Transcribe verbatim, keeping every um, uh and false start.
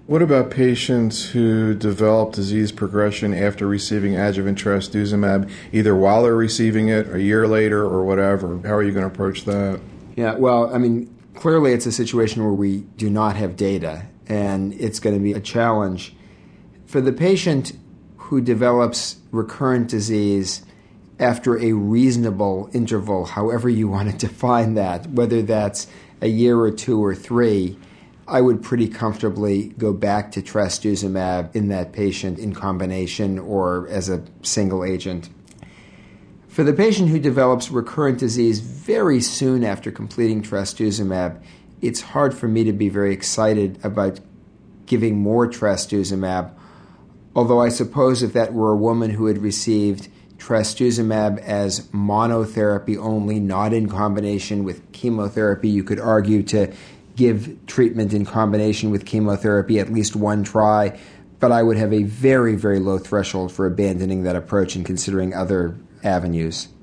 What about patients who develop disease progression after receiving adjuvant trastuzumab, either while they're receiving it, a year later, or whatever? How are you going to approach that? Yeah, well, I mean, clearly it's a situation where we do not have data, and it's going to be a challenge. For the patient who develops recurrent disease after a reasonable interval, however you want to define that, whether that's a year or two or three, I would pretty comfortably go back to trastuzumab in that patient in combination or as a single agent. For the patient who develops recurrent disease very soon after completing trastuzumab, it's hard for me to be very excited about giving more trastuzumab, although I suppose if that were a woman who had received trastuzumab as monotherapy only, not in combination with chemotherapy, you could argue to give treatment in combination with chemotherapy at least one try, but I would have a very, very low threshold for abandoning that approach and considering other avenues.